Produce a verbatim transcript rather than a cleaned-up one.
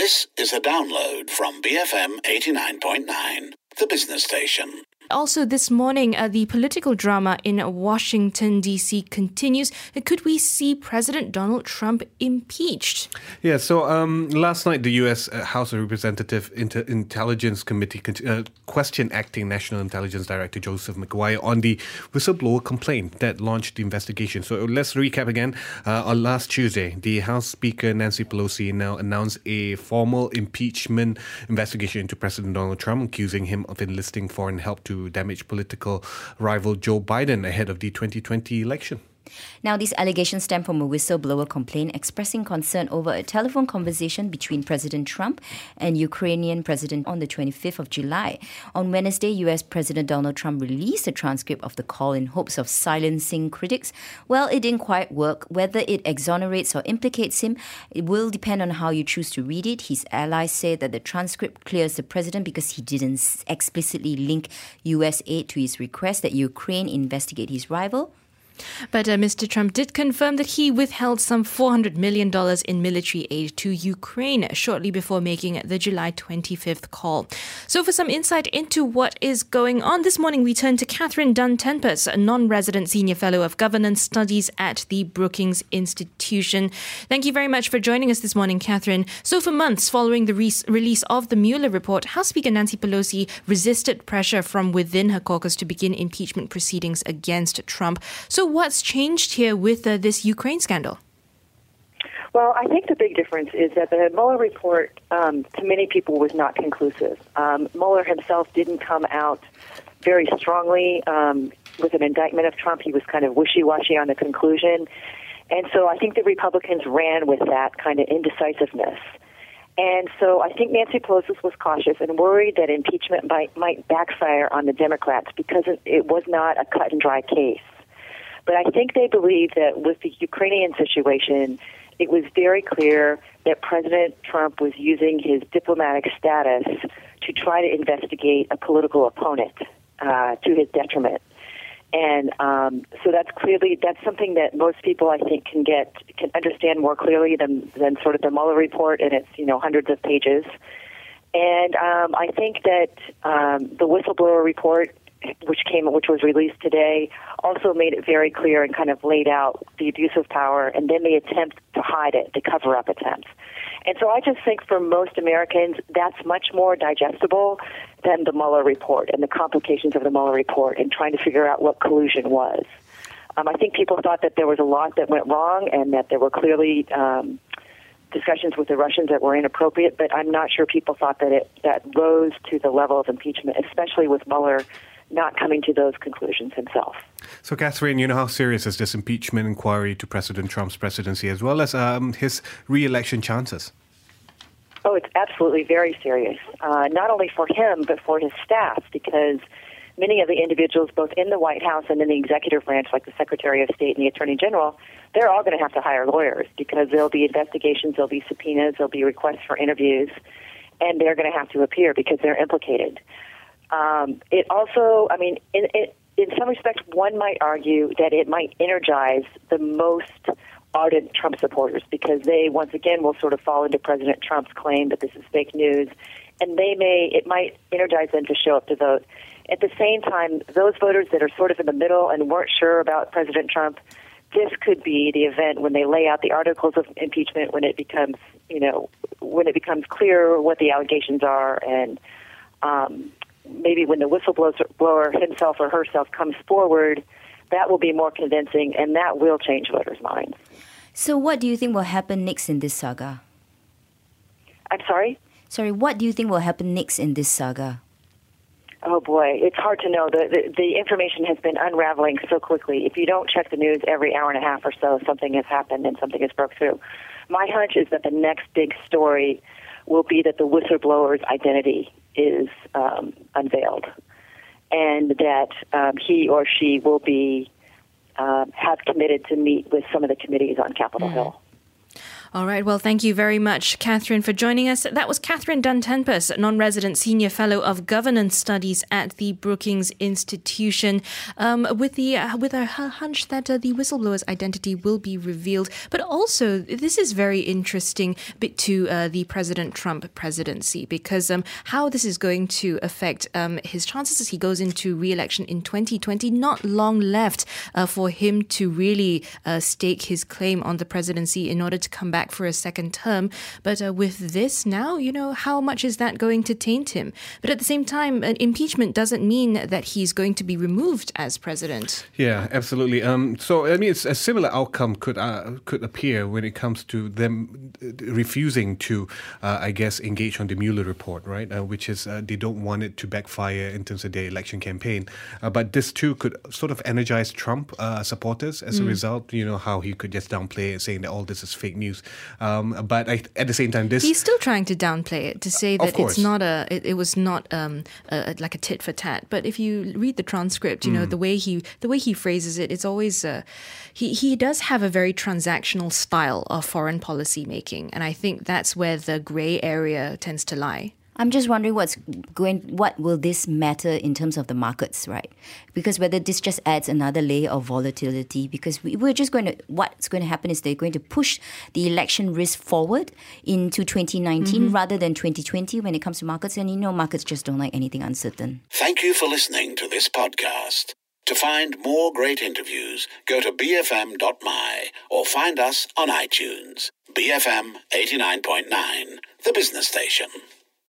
This is a download from B F M eighty-nine point nine, the business station. Also this morning, uh, the political drama in Washington, D C continues. Could we see President Donald Trump impeached? Yeah, so um, last night the U S House of Representatives Inter- Intelligence Committee uh, questioned Acting National Intelligence Director Joseph McGuire on the whistleblower complaint that launched the investigation. So let's recap again. Uh, on last Tuesday, the House Speaker Nancy Pelosi now announced a formal impeachment investigation into President Donald Trump, accusing him of enlisting foreign help to damage political rival Joe Biden ahead of the twenty twenty election. Now, these allegations stem from a whistleblower complaint expressing concern over a telephone conversation between President Trump and Ukrainian President on the twenty-fifth of July. On Wednesday, U S President Donald Trump released a transcript of the call in hopes of silencing critics. Well, it didn't quite work. Whether it exonerates or implicates him, it will depend on how you choose to read it. His allies say that the transcript clears the president because he didn't explicitly link U S aid to his request that Ukraine investigate his rival. But uh, Mister Trump did confirm that he withheld some four hundred million dollars in military aid to Ukraine shortly before making the July twenty-fifth call. So for some insight into what is going on, this morning we turn to Catherine Dunn-Tempest, a non-resident senior fellow of governance studies at the Brookings Institution. Thank you very much for joining us this morning, Catherine. So for months following the re- release of the Mueller report, House Speaker Nancy Pelosi resisted pressure from within her caucus to begin impeachment proceedings against Trump. So what's changed here with uh, this Ukraine scandal? Well, I think the big difference is that the Mueller report, um, to many people, was not conclusive. Um, Mueller himself didn't come out very strongly um, with an indictment of Trump. He was kind of wishy-washy on the conclusion. And so I think the Republicans ran with that kind of indecisiveness. And so I think Nancy Pelosi was cautious and worried that impeachment might, might backfire on the Democrats because it, it was not a cut-and-dry case. But I think they believe that with the Ukrainian situation, it was very clear that President Trump was using his diplomatic status to try to investigate a political opponent uh, to his detriment. And um, so that's clearly, that's something that most people, I think, can get, can understand more clearly than, than sort of the Mueller report and its, you know, hundreds of pages. And um, I think that um, the whistleblower report, which came, which was released today, also made it very clear and kind of laid out the abuse of power and then the attempt to hide it, the cover-up attempts. And so I just think for most Americans, that's much more digestible than the Mueller report and the complications of the Mueller report and trying to figure out what collusion was. Um, I think people thought that there was a lot that went wrong and that there were clearly um, discussions with the Russians that were inappropriate, but I'm not sure people thought that it that rose to the level of impeachment, especially with Mueller not coming to those conclusions himself. So, Catherine, you know, how serious is this impeachment inquiry to President Trump's presidency as well as um, his re-election chances? Oh, it's absolutely very serious, uh, not only for him, but for his staff, because many of the individuals, both in the White House and in the executive branch, like the Secretary of State and the Attorney General, they're all going to have to hire lawyers because there'll be investigations, there'll be subpoenas, there'll be requests for interviews, and they're going to have to appear because they're implicated. Um, it also, I mean, in, in, in some respects, one might argue that it might energize the most ardent Trump supporters because they, once again, will sort of fall into President Trump's claim that this is fake news, and they may, it might energize them to show up to vote. At the same time, those voters that are sort of in the middle and weren't sure about President Trump, this could be the event when they lay out the articles of impeachment, when it becomes, you know, when it becomes clear what the allegations are, and um, maybe when the whistleblower himself or herself comes forward, that will be more convincing, and that will change voters' minds. So what do you think will happen next in this saga? I'm sorry? Sorry, what do you think will happen next in this saga? Oh, boy, it's hard to know. The, the, the information has been unraveling so quickly. If you don't check the news every hour and a half or so, something has happened and something has broke through. My hunch is that the next big story will be that the whistleblower's identity is um, unveiled, and that um, he or she will be uh, have committed to meet with some of the committees on Capitol mm. Hill. All right. Well, thank you very much, Catherine, for joining us. That was Catherine Dunn-Tempest, non-resident senior fellow of governance studies at the Brookings Institution, um, with the uh, with a hunch that uh, the whistleblower's identity will be revealed. But also, this is very interesting bit to uh, the President Trump presidency, because um, how this is going to affect um, his chances as he goes into re-election in twenty twenty. Not long left uh, for him to really uh, stake his claim on the presidency in order to come back for a second term. But uh, with this now, you know, how much is that going to taint him? But at the same time, an impeachment doesn't mean that he's going to be removed as president. Yeah, absolutely. Um, so, I mean, it's a similar outcome could uh, could appear when it comes to them refusing to, uh, I guess, engage on the Mueller report, right? Uh, which is uh, they don't want it to backfire in terms of their election campaign. Uh, but this too could sort of energize Trump uh, supporters as mm. a result. You know, how he could just downplay it, saying that all this is fake news. Um, but I, at the same time, this he's still trying to downplay it to say that it's not a, it, it was not um, a, like a tit for tat. But if you read the transcript, you mm. know the way he the way he phrases it, it's always uh, he he does have a very transactional style of foreign policy making, and I think that's where the grey area tends to lie. I'm just wondering what's going, what will this matter in terms of the markets, right? Because whether this just adds another layer of volatility, because we, we're just going to, what's going to happen is they're going to push the election risk forward into twenty nineteen mm-hmm. rather than twenty twenty when it comes to markets. And you know, markets just don't like anything uncertain. Thank you for listening to this podcast. To find more great interviews, go to b f m dot m y or find us on iTunes. B F M eighty-nine point nine, the business station.